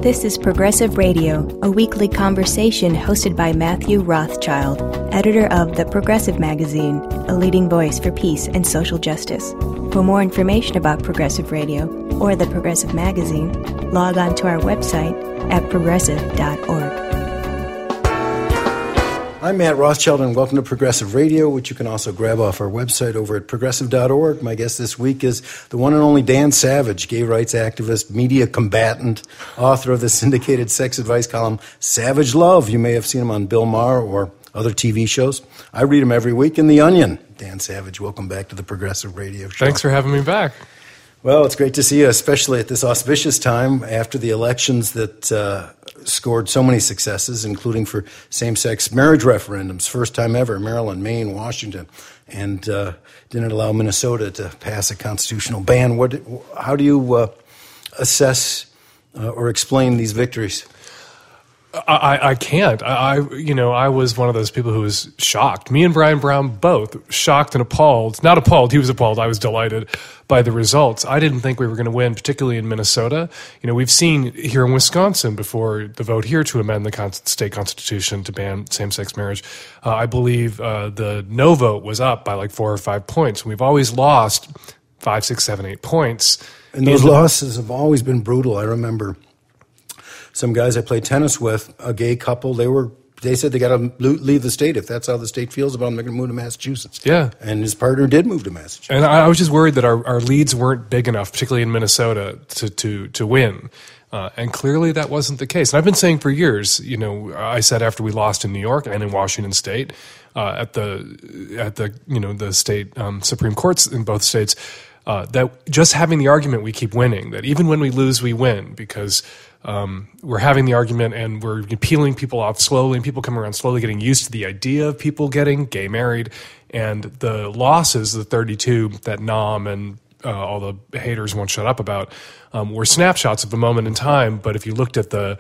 This is Progressive Radio, a weekly conversation hosted by Matthew Rothschild, editor of The Progressive Magazine, a leading voice for peace and social justice. For more information about Progressive Radio or The Progressive Magazine, log on to our website at progressive.org. I'm Matt Rothschild, and welcome to Progressive Radio, which you can also grab off our website over at progressive.org. My guest this week is the one and only Dan Savage, gay rights activist, media combatant, author of the syndicated sex advice column Savage Love. You may have seen him on Bill Maher or other TV shows. I read him every week in The Onion. Dan Savage, welcome back to the Progressive Radio Show. Thanks for having me back. Well, it's great to see you, especially at this auspicious time after the elections that scored so many successes, including for same-sex marriage referendums, first time ever, Maryland, Maine, Washington, and didn't allow Minnesota to pass a constitutional ban. How do you assess or explain these victories? I can't. I was one of those people who was shocked. Me and Brian Brown both shocked and appalled. Not appalled. He was appalled. I was delighted by the results. I didn't think we were going to win, particularly in Minnesota. You know, we've seen here in Wisconsin before the vote here to amend the state constitution to ban same-sex marriage. I believe the no vote was up by like 4 or 5 points. We've always lost 5, 6, 7, 8 points. And those losses have always been brutal. I remember some guys I played tennis with, a gay couple, they said they got to leave the state. If that's how the state feels about them, they're going to move to Massachusetts. Yeah. And his partner did move to Massachusetts. And I was just worried that our leads weren't big enough, particularly in Minnesota, to win. And clearly that wasn't the case. And I've been saying for years, you know, I said after we lost in New York and in Washington State, at the state Supreme Courts in both states, that just having the argument we keep winning, that even when we lose, we win, because we're having the argument and we're peeling people off slowly, and people come around slowly, getting used to the idea of people getting gay married. And the losses, the 32 that Nam and all the haters won't shut up about, were snapshots of a moment in time. But if you looked at the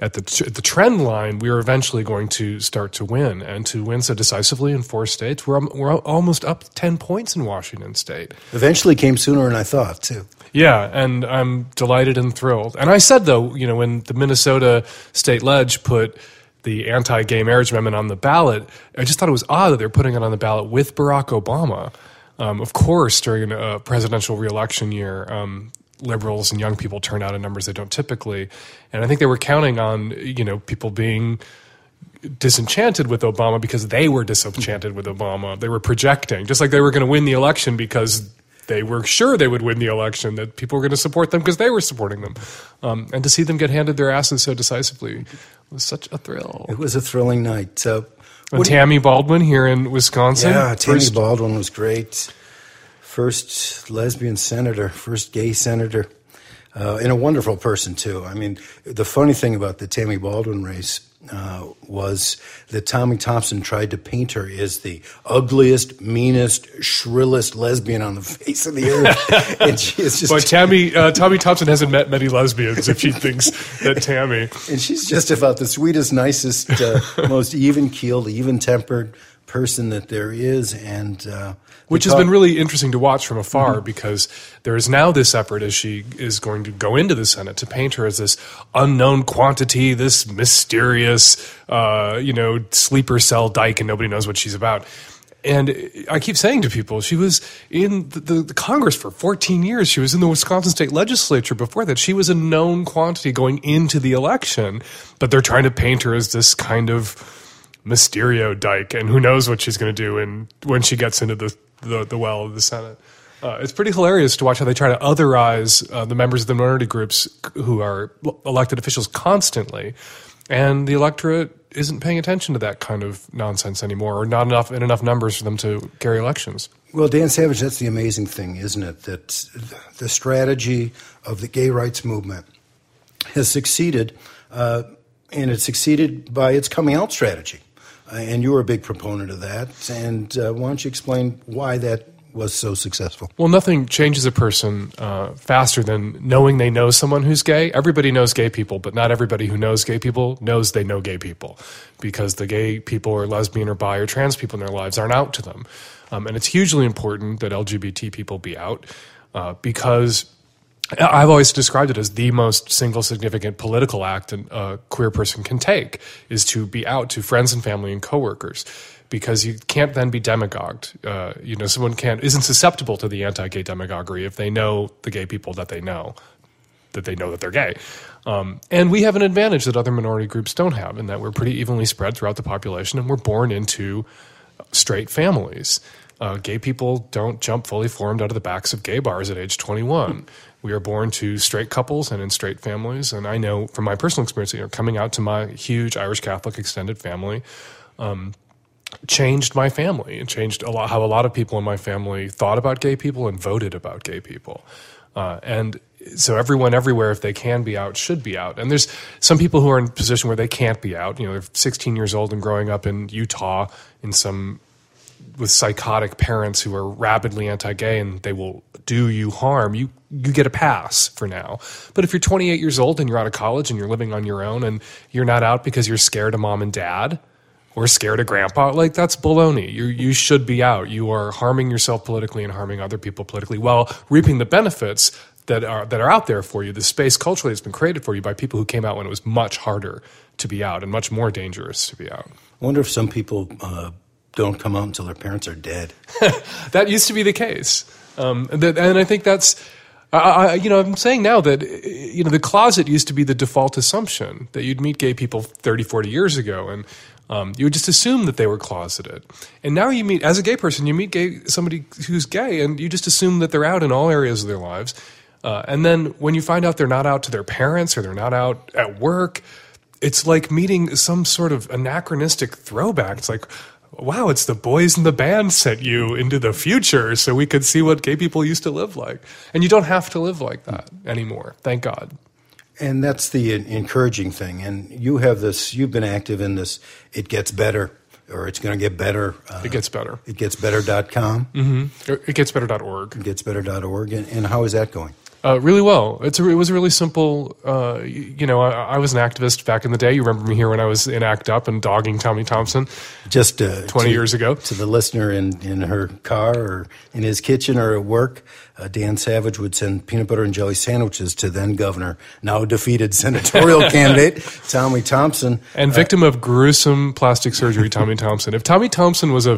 trend line, we were eventually going to start to win, and to win so decisively in 4 states. We're almost up 10 points in Washington State. Eventually came sooner than I thought, too. Yeah, and I'm delighted and thrilled. And I said, though, you know, when the Minnesota State Ledge put the anti-gay marriage amendment on the ballot, I just thought it was odd that they're putting it on the ballot with Barack Obama. Of course, during a presidential re-election year, liberals and young people turn out in numbers they don't typically. And I think they were counting on, you know, people being disenchanted with Obama because they were disenchanted with Obama. They were projecting, just like they were going to win the election because they were sure they would win the election, that people were going to support them because they were supporting them. And to see them get handed their asses so decisively was such a thrill. It was a thrilling night. Tammy Baldwin here in Wisconsin. Yeah, Tammy Baldwin was great. First lesbian senator, first gay senator, and a wonderful person, too. I mean, the funny thing about the Tammy Baldwin race was that Tommy Thompson tried to paint her as the ugliest, meanest, shrillest lesbian on the face of the earth. And she is just... But Tommy Thompson hasn't met many lesbians if she thinks that Tammy... And she's just about the sweetest, nicest, most even-keeled, even-tempered person that there is, and... Which has been really interesting to watch from afar, because there is now this effort, as she is going to go into the Senate, to paint her as this unknown quantity, this mysterious, sleeper cell dyke, and nobody knows what she's about. And I keep saying to people, she was in the Congress for 14 years. She was in the Wisconsin State Legislature before that. She was a known quantity going into the election, but they're trying to paint her as this kind of Mysterio dyke, and who knows what she's going to do when she gets into the well of the Senate. It's pretty hilarious to watch how they try to otherize the members of the minority groups who are elected officials constantly, and the electorate isn't paying attention to that kind of nonsense anymore, or not enough in enough numbers for them to carry elections. Well, Dan Savage, that's the amazing thing, isn't it? That the strategy of the gay rights movement has succeeded, and it succeeded by its coming out strategy. And you were a big proponent of that. And why don't you explain why that was so successful? Well, nothing changes a person faster than knowing they know someone who's gay. Everybody knows gay people, but not everybody who knows gay people knows they know gay people, because the gay people or lesbian or bi or trans people in their lives aren't out to them. And it's hugely important that LGBT people be out because I've always described it as the most single significant political act a queer person can take is to be out to friends and family and coworkers, because you can't then be demagogued. Someone isn't susceptible to the anti-gay demagoguery if they know the gay people that they know that they're gay. And we have an advantage that other minority groups don't have, in that we're pretty evenly spread throughout the population, and we're born into straight families. Gay people don't jump fully formed out of the backs of gay bars at age 21. We are born to straight couples and in straight families. And I know from my personal experience, coming out to my huge Irish Catholic extended family, changed my family and changed how a lot of people in my family thought about gay people and voted about gay people. And so everyone everywhere, if they can be out, should be out. And there's some people who are in a position where they can't be out. They're 16 years old and growing up in Utah with psychotic parents who are rabidly anti-gay, and they will do you harm. You get a pass for now. But if you're 28 years old and you're out of college and you're living on your own and you're not out because you're scared of mom and dad or scared of grandpa, that's baloney. You should be out. You are harming yourself politically and harming other people politically while reaping the benefits that are out there for you. The space culturally has been created for you by people who came out when it was much harder to be out and much more dangerous to be out. I wonder if some people don't come out until their parents are dead. That used to be the case. And I think that's, I'm saying now that, the closet used to be the default assumption that you'd meet gay people 30, 40 years ago, and you would just assume that they were closeted. And now as a gay person, you meet somebody who's gay, and you just assume that they're out in all areas of their lives. And then when you find out they're not out to their parents or they're not out at work, it's like meeting some sort of anachronistic throwback. It's like, wow, it's the boys in the band sent you into the future so we could see what gay people used to live like. And you don't have to live like that anymore, thank God. And that's the encouraging thing. And you've been active in this It Gets Better, or It's Going to Get Better. It Gets Better. ItGetsBetter.com. Mm-hmm. Itgetsbetter.org. ItGetsBetter.org. And how is that going? Really well. It was really simple. I was an activist back in the day. You remember me here when I was in ACT UP and dogging Tommy Thompson just 20 years ago. To the listener in her car or in his kitchen or at work, Dan Savage would send peanut butter and jelly sandwiches to then governor, now defeated senatorial candidate Tommy Thompson. And victim of gruesome plastic surgery, Tommy Thompson. If Tommy Thompson was a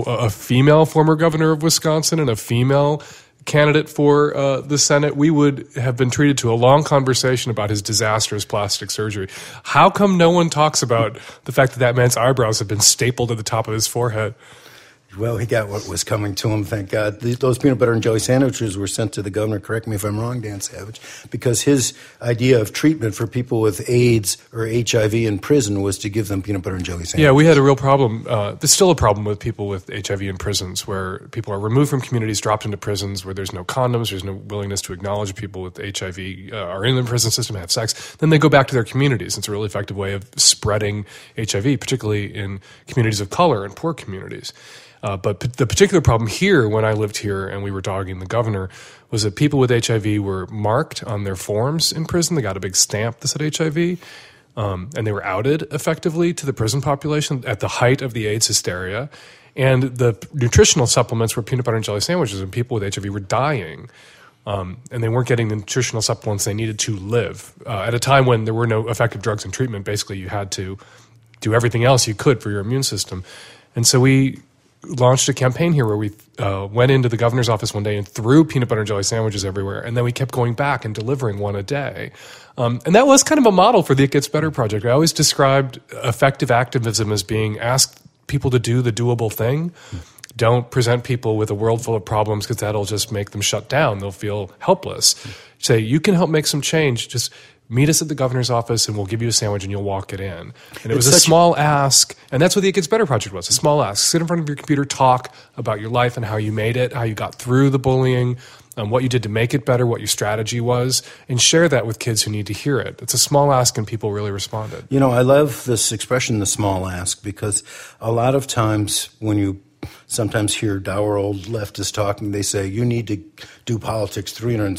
female former governor of Wisconsin and a female candidate for the Senate, we would have been treated to a long conversation about his disastrous plastic surgery. How come no one talks about the fact that man's eyebrows have been stapled at the top of his forehead? Well, he got what was coming to him, thank God. Those peanut butter and jelly sandwiches were sent to the governor, correct me if I'm wrong, Dan Savage, because his idea of treatment for people with AIDS or HIV in prison was to give them peanut butter and jelly sandwiches. Yeah, we had a real problem. There's still a problem with people with HIV in prisons, where people are removed from communities, dropped into prisons where there's no condoms, there's no willingness to acknowledge people with HIV are in the prison system, have sex. Then they go back to their communities. It's a really effective way of spreading HIV, particularly in communities of color and poor communities. But the particular problem here, when I lived here and we were dogging the governor, was that people with HIV were marked on their forms in prison. They got a big stamp that said HIV, and they were outed effectively to the prison population at the height of the AIDS hysteria. And the nutritional supplements were peanut butter and jelly sandwiches, and people with HIV were dying. And they weren't getting the nutritional supplements they needed to live. At a time when there were no effective drugs and treatment, basically you had to do everything else you could for your immune system. And so we launched a campaign here where we went into the governor's office one day and threw peanut butter and jelly sandwiches everywhere, and then we kept going back and delivering one a day. And that was kind of a model for the It Gets Better project. I always described effective activism as being ask people to do the doable thing. Don't present people with a world full of problems, because that'll just make them shut down. They'll feel helpless. Say, you can help make some change. Just meet us at the governor's office and we'll give you a sandwich and you'll walk it in. And it was a small ask, and that's what the It Gets Better project was, a small ask. Sit in front of your computer, talk about your life and how you made it, how you got through the bullying, what you did to make it better, what your strategy was, and share that with kids who need to hear it. It's a small ask and people really responded. I love this expression, the small ask, because a lot of times when you sometimes hear dour old leftists talking, they say, you need to do politics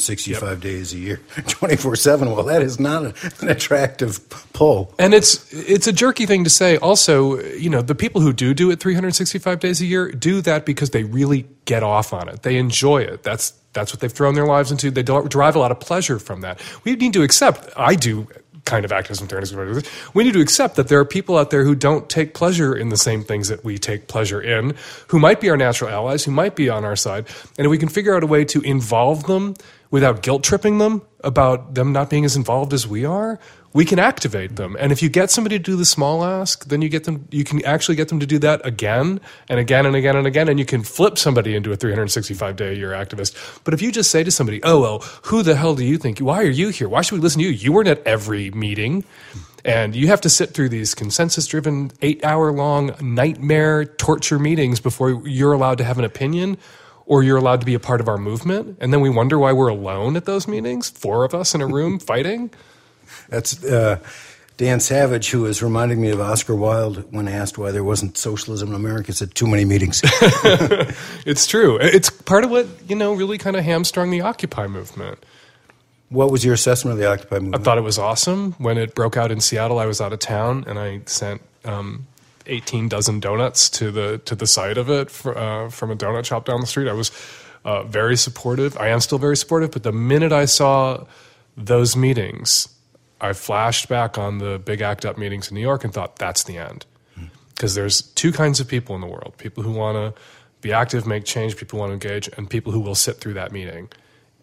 365 days a year, 24/7. Well, that is not an attractive pull. And it's a jerky thing to say. Also, the people who do it 365 days a year do that because they really get off on it. They enjoy it. That's That's what they've thrown their lives into. They derive a lot of pleasure from that. We need to accept, I do kind of activism, fairness, we need to accept that there are people out there who don't take pleasure in the same things that we take pleasure in, who might be our natural allies, who might be on our side. And if we can figure out a way to involve them without guilt tripping them about them not being as involved as we are, we can activate them. And if you get somebody to do the small ask, then you can actually get them to do that again and again and again and again, and you can flip somebody into a 365-day-a-year activist. But if you just say to somebody, oh, well, who the hell do you think? Why are you here? Why should we listen to you? You weren't at every meeting, and you have to sit through these consensus-driven, 8-hour-long nightmare torture meetings before you're allowed to have an opinion or you're allowed to be a part of our movement. And then we wonder why we're alone at those meetings, 4 of us in a room fighting. That's Dan Savage, who is reminding me of Oscar Wilde when asked why there wasn't socialism in America. Said too many meetings. It's true. It's part of what, really kind of hamstrung the Occupy movement. What was your assessment of the Occupy movement? I thought it was awesome. When it broke out in Seattle, I was out of town, and I sent 18 dozen donuts to the site of it from a donut shop down the street. I was very supportive. I am still very supportive, but the minute I saw those meetings, I flashed back on the big ACT UP meetings in New York and thought, that's the end. Because there's 2 kinds of people in the world. People who want to be active, make change, people who want to engage, and people who will sit through that meeting.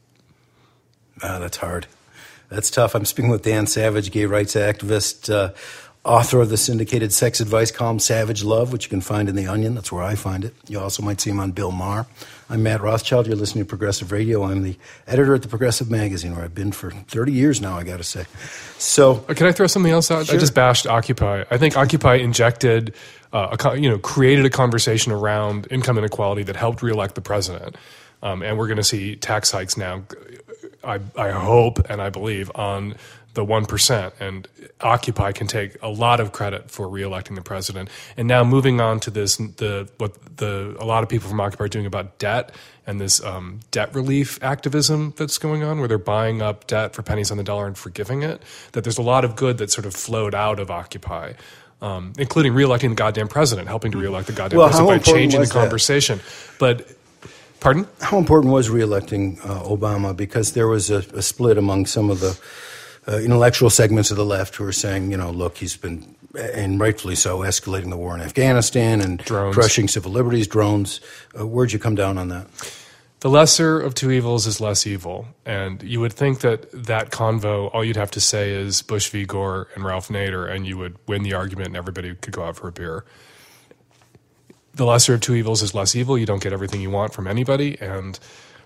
That's hard. That's tough. I'm speaking with Dan Savage, gay rights activist, author of the syndicated sex advice column Savage Love, which you can find in The Onion. That's where I find it. You also might see him on Bill Maher. I'm Matt Rothschild. You're listening to Progressive Radio. I'm the editor at the Progressive Magazine, where I've been for 30 years now, I got to say. So, can I throw something else out? Sure. I just bashed Occupy. I think Occupy injected, created a conversation around income inequality that helped reelect the president. And we're going to see tax hikes now, I hope and I believe, on the 1%, and Occupy can take a lot of credit for reelecting the president. And now moving on to this, a lot of people from Occupy are doing about debt and this debt relief activism that's going on, where they're buying up debt for pennies on the dollar and forgiving it. That there's a lot of good that sort of flowed out of Occupy, including reelecting the goddamn president, helping to reelect the goddamn president by changing the conversation. But pardon? How important was reelecting Obama? Because there was a split among some of the intellectual segments of the left who are saying, look, he's been, and rightfully so, escalating the war in Afghanistan and drones. Crushing civil liberties, drones. Where'd you come down on that? The lesser of 2 evils is less evil. And you would think that convo, all you'd have to say is Bush v. Gore and Ralph Nader, and you would win the argument and everybody could go out for a beer. The lesser of 2 evils is less evil. You don't get everything you want from anybody. And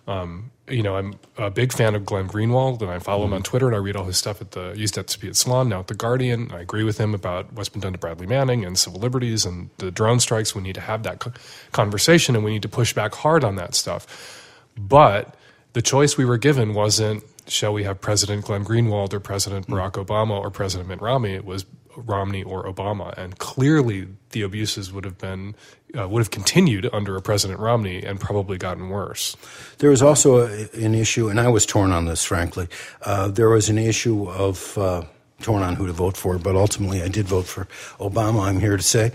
I'm a big fan of Glenn Greenwald, and I follow him on Twitter, and I read all his stuff used to be at Salon, now at The Guardian. I agree with him about what's been done to Bradley Manning and civil liberties and the drone strikes. We need to have that conversation, and we need to push back hard on that stuff. But the choice we were given wasn't, shall we have President Glenn Greenwald or President Barack Obama or President Mitt Romney? It was Romney or Obama, and clearly the abuses would have continued under a President Romney and probably gotten worse. There was also an issue, and I was torn on this, frankly. There was an issue of torn on who to vote for, but ultimately I did vote for Obama, I'm here to say.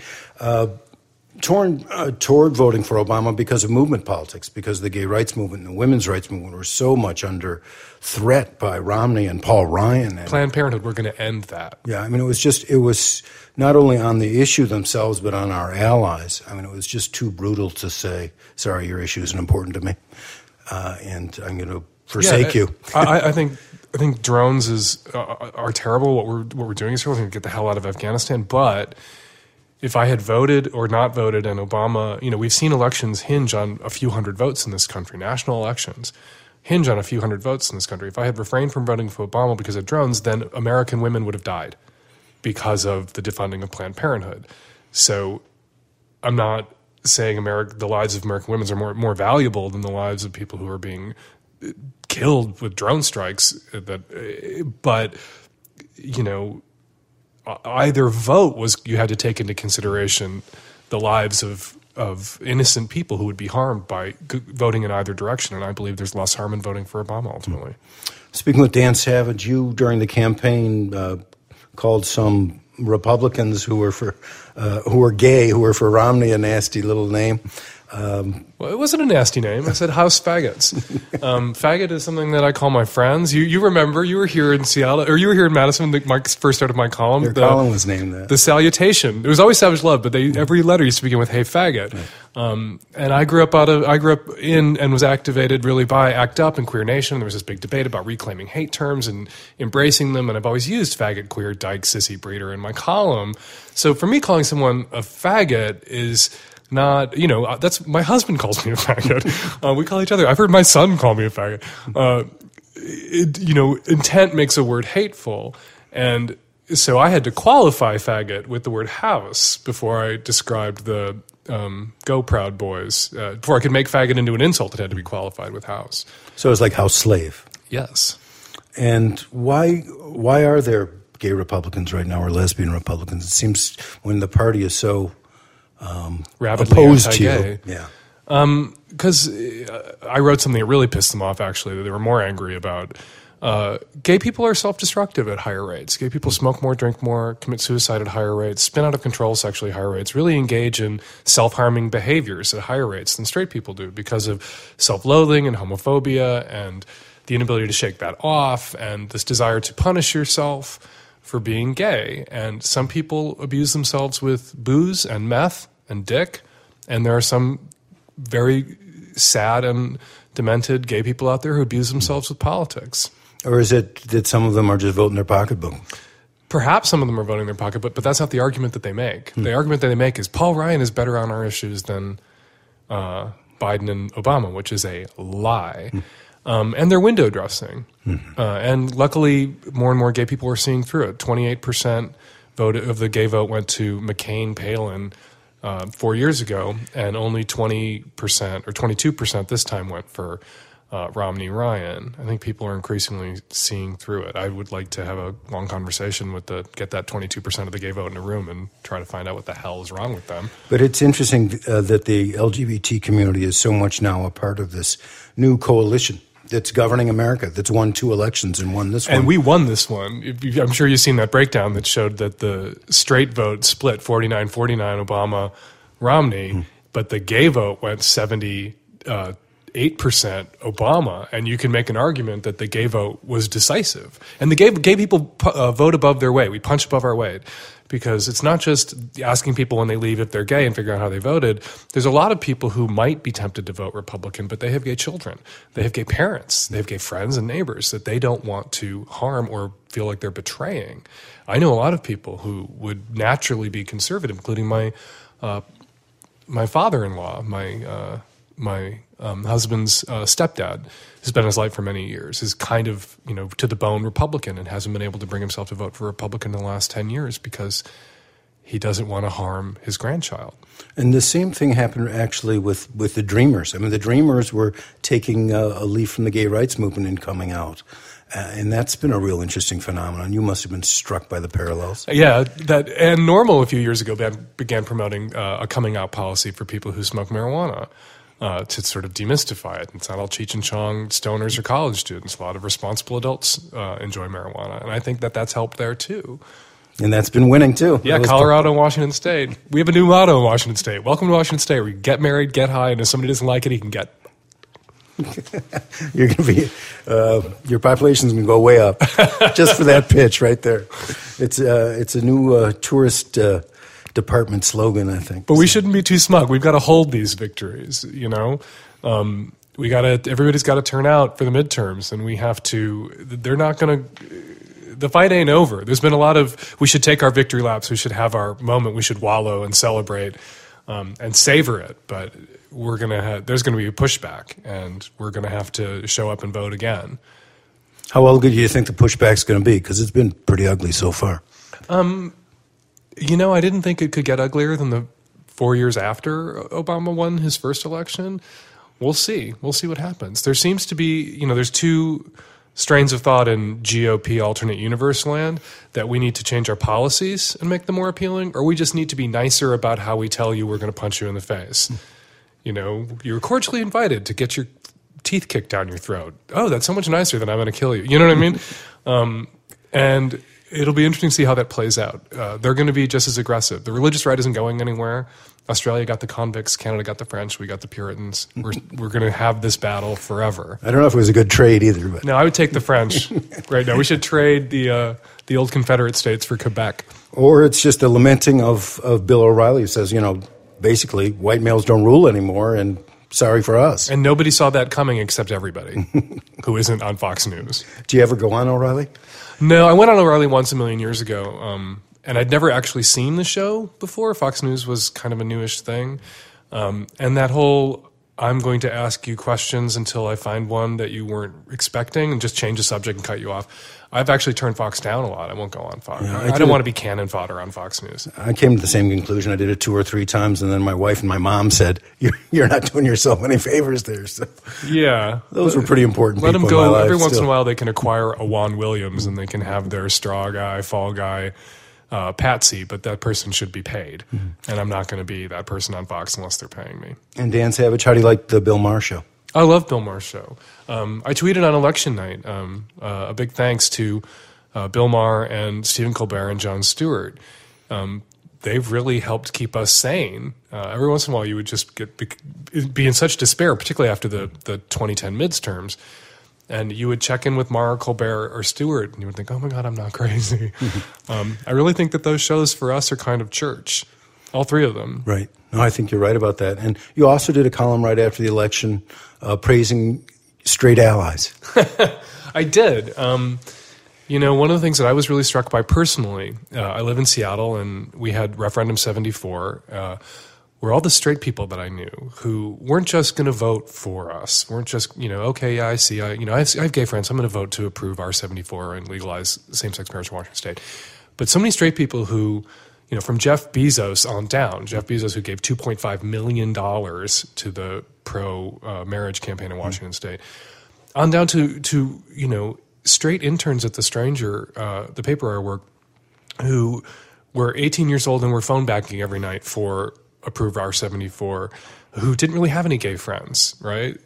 Torn toward voting for Obama because of movement politics, because the gay rights movement and the women's rights movement were so much under threat by Romney and Paul Ryan. And Planned Parenthood, we're going to end that. Yeah, I mean, it was not only on the issue themselves, but on our allies. I mean, it was just too brutal to say, sorry, your issue isn't important to me, and I'm going to forsake you. I think drones are terrible. What we're doing is terrible. We're going to get the hell out of Afghanistan, but if I had voted or not voted and Obama, we've seen elections hinge on a few hundred votes in this country. National elections hinge on a few hundred votes in this country. If I had refrained from voting for Obama because of drones, then American women would have died because of the defunding of Planned Parenthood. So I'm not saying the lives of American women are more valuable than the lives of people who are being killed with drone strikes. But either vote was, you had to take into consideration the lives of innocent people who would be harmed by voting in either direction, and I believe there's less harm in voting for Obama ultimately. Speaking with Dan Savage, you during the campaign called some Republicans who were gay, who were for Romney, a nasty little name. Well, it wasn't a nasty name. I said House Faggots. Faggot is something that I call my friends. You remember, you were here in Seattle, or you were here in Madison, my first start of my column. Your column was named that. The salutation. It was always Savage Love, but every letter used to begin with, "Hey, faggot." Right. And I grew up in and was activated really by ACT UP and Queer Nation. There was this big debate about reclaiming hate terms and embracing them, and I've always used faggot, queer, dyke, sissy, breeder in my column. So for me, calling someone a faggot is not, that's, my husband calls me a faggot. We call each other, I've heard my son call me a faggot. Intent makes a word hateful. And so I had to qualify faggot with the word house before I described the Go Proud Boys. Before I could make faggot into an insult, it had to be qualified with house. So it's like house slave. Yes. And why are there gay Republicans right now, or lesbian Republicans? It seems when the party is so rabidly opposed anti-gay. to you. Yeah. Because I wrote something that really pissed them off, actually, that they were more angry about. Gay people are self-destructive at higher rates. Gay people smoke more, drink more, commit suicide at higher rates, spin out of control sexually at higher rates, really engage in self-harming behaviors at higher rates than straight people do because of self-loathing and homophobia and the inability to shake that off and this desire to punish yourself for being gay. And some people abuse themselves with booze and meth and dick, and there are some very sad and demented gay people out there who abuse themselves with politics. Or is it that some of them are just voting their pocketbook? Perhaps some of them are voting their pocketbook, but that's not the argument that they make. The argument that they make is Paul Ryan is better on our issues than Biden and Obama, which is a lie. And they're window dressing. And luckily, more and more gay people are seeing through it. 28% of the gay vote went to McCain, Palin 4 years ago, and only 20% or 22% this time went for Romney, Ryan. I think people are increasingly seeing through it. I would like to have a long conversation get that 22% of the gay vote in a room and try to find out what the hell is wrong with them. But it's interesting that the LGBT community is so much now a part of this new coalition that's governing America, that's won 2 elections and won this one. And we won this one. I'm sure you've seen that breakdown that showed that the straight vote split 49-49 Obama, Romney, but the gay vote went 78% Obama, and you can make an argument that the gay vote was decisive. And the gay people vote above their weight. We punch above our weight. Because it's not just asking people when they leave if they're gay and figuring out how they voted. There's a lot of people who might be tempted to vote Republican, but they have gay children. They have gay parents. They have gay friends and neighbors that they don't want to harm or feel like they're betraying. I know a lot of people who would naturally be conservative, including my father-in-law, my husband's stepdad, who's been in his life for many years, is kind of, to the bone Republican and hasn't been able to bring himself to vote for Republican in the last 10 years because he doesn't want to harm his grandchild. And the same thing happened actually with the Dreamers. I mean, the Dreamers were taking a leaf from the gay rights movement and coming out. And that's been a real interesting phenomenon. You must have been struck by the parallels. Yeah, and Normal a few years ago began promoting a coming out policy for people who smoke marijuana. To sort of demystify it. It's not all Cheech and Chong stoners or college students. A lot of responsible adults enjoy marijuana. And I think that's helped there too. And that's been winning too. Yeah, Colorado and Washington State. We have a new motto in Washington State. Welcome to Washington State, where you get married, get high, and if somebody doesn't like it, he can get... You're going to be... your population's going to go way up just for that pitch right there. It's a new tourist... department slogan, I think. But we shouldn't be too smug. We've got to hold these victories, everybody's got to turn out for the midterms, and they're not going to, the fight ain't over. There's been a lot of, we should take our victory laps, we should have our moment, we should wallow and celebrate and savor it, but there's going to be a pushback, and we're going to have to show up and vote again. How ugly do you think the pushback's going to be? Because it's been pretty ugly so far. I didn't think it could get uglier than the 4 years after Obama won his first election. We'll see. We'll see what happens. There seems to be, there's 2 strains of thought in GOP alternate universe land, that we need to change our policies and make them more appealing, or we just need to be nicer about how we tell you we're going to punch you in the face. You're cordially invited to get your teeth kicked down your throat. Oh, that's so much nicer than I'm going to kill you. You know what I mean? And It'll be interesting to see how that plays out. They're going to be just as aggressive. The religious right isn't going anywhere. Australia got the convicts. Canada got the French. We got the Puritans. We're going to have this battle forever. I don't know if it was a good trade either. But No, I would take the French right now. We should trade the old Confederate states for Quebec. Or it's just a lamenting of Bill O'Reilly, who says, basically, white males don't rule anymore, and sorry for us. And nobody saw that coming except everybody who isn't on Fox News. Do you ever go on O'Reilly? No, I went on O'Reilly once a million years ago, and I'd never actually seen the show before. Fox News was kind of a newish thing. And that whole, I'm going to ask you questions until I find one that you weren't expecting and just change the subject and cut you off. I've actually turned Fox down a lot. I won't go on Fox. Yeah, I don't want to be cannon fodder on Fox News. I came to the same conclusion. I did it 2 or 3 times, and then my wife and my mom said, "You're not doing yourself any favors there." So Yeah. those were pretty important Let people them in my go. life Every once still. in a while, they can acquire a Juan Williams, and they can have their straw guy, fall guy, patsy, but that person should be paid. And I'm not going to be that person on Fox unless they're paying me. And Dan Savage, how do you like the Bill Maher show? I love Bill Maher's show. I tweeted on election night a big thanks to Bill Maher and Stephen Colbert and Jon Stewart. They've really helped keep us sane. Every once in a while, you would just be in such despair, particularly after the 2010 midterms, and you would check in with Maher, Colbert, or Stewart, and you would think, "Oh my God, I'm not crazy." I really think that those shows for us are kind of church, all 3 of them. Right. No, I think you're right about that. And you also did a column right after the election praising straight allies. I did. One of the things that I was really struck by personally, I live in Seattle, and we had Referendum 74, where all the straight people that I knew who weren't just going to vote for us, weren't just, okay, yeah, I see, I have gay friends, I'm going to vote to approve R74 and legalize same-sex marriage in Washington State. But so many straight people who, from Jeff Bezos on down, Jeff Bezos who gave $2.5 million to the pro-marriage campaign in Washington State, on down to straight interns at The Stranger, the paper I work, who were 18 years old and were phone banking every night for Approve R74, who didn't really have any gay friends, right?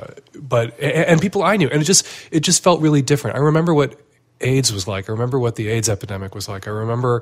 And people I knew, and it just felt really different. I remember what AIDS was like. I remember what the AIDS epidemic was like. I remember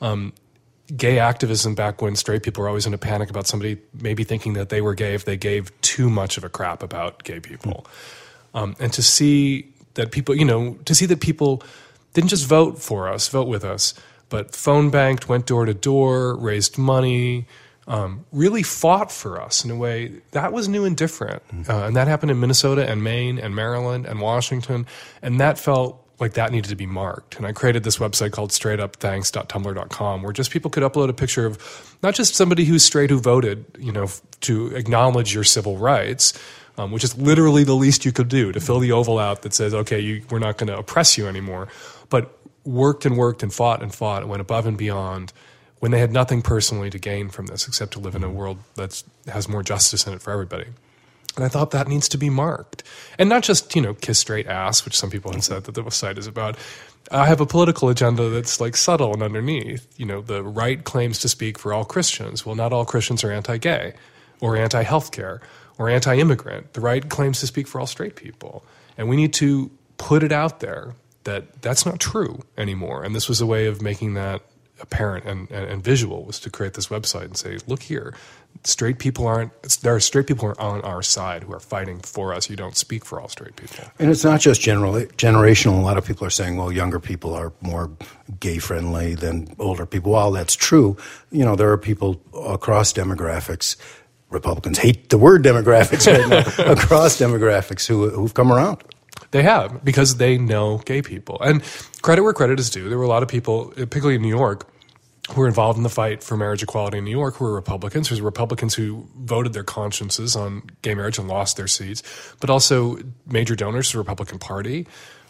gay activism back when straight people were always in a panic about somebody maybe thinking that they were gay if they gave too much of a crap about gay people. And to see that people, people didn't just vote with us, but phone banked, went door to door, raised money, really fought for us in a way that was new and different. And that happened in Minnesota and Maine and Maryland and Washington. And that felt like that needed to be marked. And I created this website called straightupthanks.tumblr.com, where just people could upload a picture of not just somebody who's straight who voted, to acknowledge your civil rights, which is literally the least you could do, to fill the oval out that says, okay, we're not going to oppress you anymore, but worked and worked and fought and went above and beyond when they had nothing personally to gain from this except to live in a world that has more justice in it for everybody. And I thought that needs to be marked. And not just, kiss straight ass, which some people have said that the site is about. I have a political agenda that's like subtle and underneath. The right claims to speak for all Christians. Well, not all Christians are anti-gay or anti-healthcare or anti-immigrant. The right claims to speak for all straight people. And we need to put it out there that that's not true anymore. And this was a way of making that apparent and visual, was to create this website and say, look here, there are straight people who are on our side who are fighting for us. You don't speak for all straight people. And it's not just generational. A lot of people are saying, well, younger people are more gay-friendly than older people. While that's true, there are people across demographics. Republicans hate the word demographics right now, across demographics who've come around. They have, because they know gay people. And credit where credit is due. There were a lot of people, particularly in New York, who were involved in the fight for marriage equality in New York who were Republicans. There's Republicans who voted their consciences on gay marriage and lost their seats, but also major donors to the Republican Party,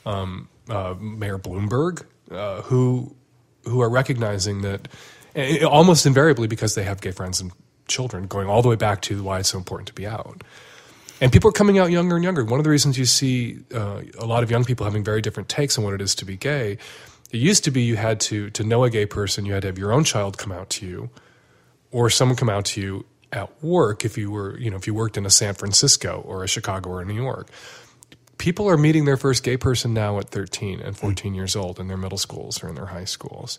Mayor Bloomberg, who are recognizing that, almost invariably because they have gay friends and children, going all the way back to why it's so important to be out. And people are coming out younger and younger. One of the reasons you see a lot of young people having very different takes on what it is to be gay, it used to be you had to know a gay person, you had to have your own child come out to you, or someone come out to you at work if you were, if you worked in a San Francisco or a Chicago or a New York. people are meeting their first gay person now at 13 and 14 years old in their middle schools or in their high schools.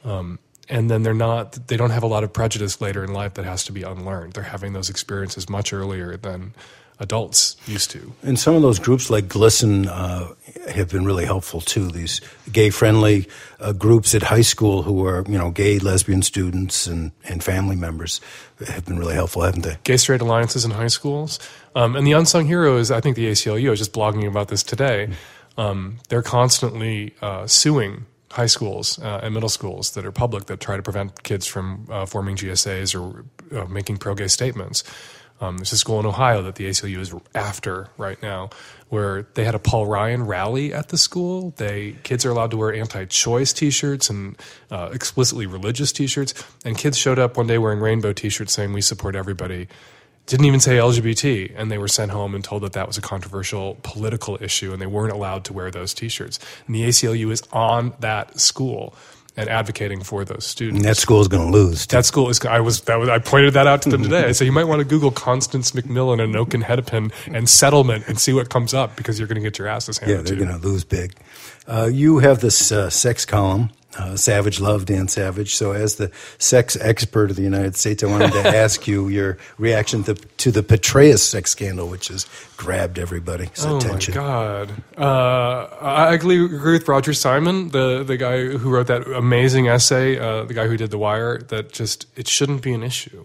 And then they don't have a lot of prejudice later in life that has to be unlearned. They're having those experiences much earlier than adults used to. And some of those groups like GLSEN have been really helpful too. These gay-friendly groups at high school who are, gay, lesbian students and family members have been really helpful, haven't they? Gay straight alliances in high schools. And the unsung hero is, I think, the ACLU. I was just blogging about this today. They're constantly suing high schools and middle schools that are public that try to prevent kids from forming GSAs or making pro-gay statements. There's a school in Ohio that the ACLU is after right now where they had a Paul Ryan rally at the school. Kids are allowed to wear anti-choice T-shirts and explicitly religious T-shirts. And kids showed up one day wearing rainbow T-shirts saying, "We support everybody." Didn't even say LGBT, and they were sent home and told that was a controversial political issue, and they weren't allowed to wear those T-shirts. And the ACLU is on that school and advocating for those students. And that school is going to lose. Too. That school is. I pointed that out to them today. I said you might want to Google Constance McMillan and Anoken Hennepin and settlement and see what comes up because you're going to get your asses handed to you. Yeah, they're going to lose big. You have this sex column. Savage Love, Dan Savage. So as the sex expert of the United States, I wanted to ask you your reaction to the Petraeus sex scandal, which has grabbed everybody's attention. Oh, my God. I agree with Roger Simon, the guy who wrote that amazing essay, the guy who did The Wire, that it shouldn't be an issue.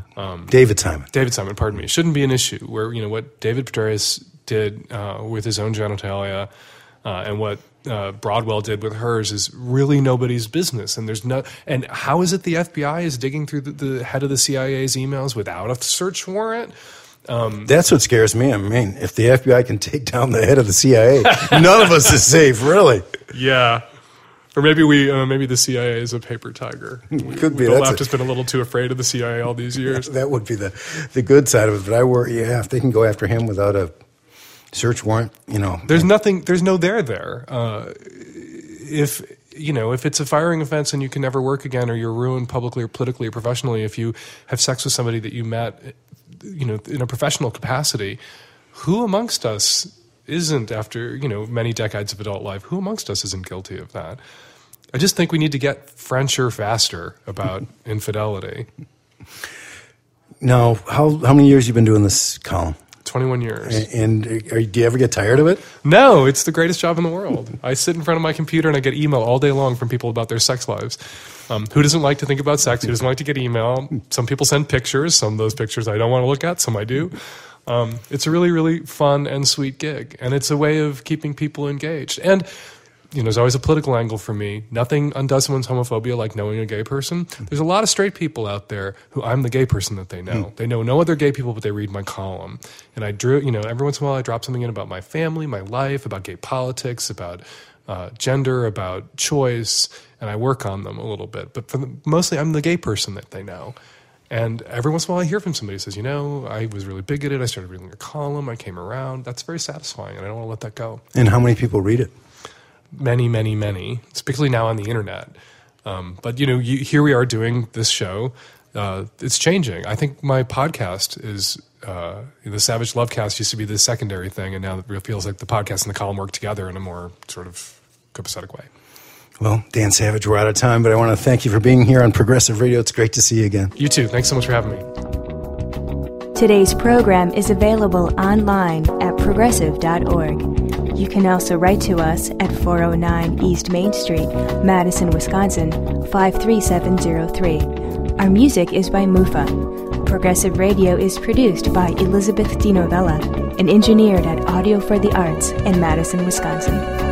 David Simon, pardon me. It shouldn't be an issue where, what David Petraeus did with his own genitalia and what Broadwell did with hers is really nobody's business. And how is it the FBI is digging through the head of the CIA's emails without a search warrant? That's what scares me. I mean, if the FBI can take down the head of the CIA, none of us is safe, really. Yeah. Or maybe maybe the CIA is a paper tiger. Could be. The left has been a little too afraid of the CIA all these years. That would be the good side of it. But I worry, if they can go after him without a search warrant, There's no there. If it's a firing offense and you can never work again or you're ruined publicly or politically or professionally, if you have sex with somebody that you met, in a professional capacity, who amongst us isn't, after, many decades of adult life, who amongst us isn't guilty of that? I just think we need to get Frencher faster about infidelity. Now, how many years have you been doing this column? 21 years. And do you ever get tired of it? No, it's the greatest job in the world. I sit in front of my computer and I get email all day long from people about their sex lives. Who doesn't like to think about sex? Who doesn't like to get email? Some people send pictures. Some of those pictures I don't want to look at. Some I do. It's a really, really fun and sweet gig. And it's a way of keeping people engaged. And there's always a political angle for me. Nothing undoes someone's homophobia like knowing a gay person. There's a lot of straight people out there who I'm the gay person that they know. They know no other gay people, but they read my column. And I drew, every once in a while I drop something in about my family, my life, about gay politics, about gender, about choice, and I work on them a little bit. But mostly I'm the gay person that they know. And every once in a while I hear from somebody who says, I was really bigoted. I started reading your column. I came around. That's very satisfying, and I don't want to let that go. And how many people read it? Many, many, many, particularly now on the internet. But, here we are doing this show. It's changing. I think my podcast is, the Savage Lovecast used to be the secondary thing, and now it feels like the podcast and the column work together in a more sort of copacetic way. Well, Dan Savage, we're out of time, but I want to thank you for being here on Progressive Radio. It's great to see you again. You too. Thanks so much for having me. Today's program is available online at progressive.org. You can also write to us at 409 East Main Street, Madison, Wisconsin, 53703. Our music is by Mufa. Progressive Radio is produced by Elizabeth DiNovella and engineered at Audio for the Arts in Madison, Wisconsin.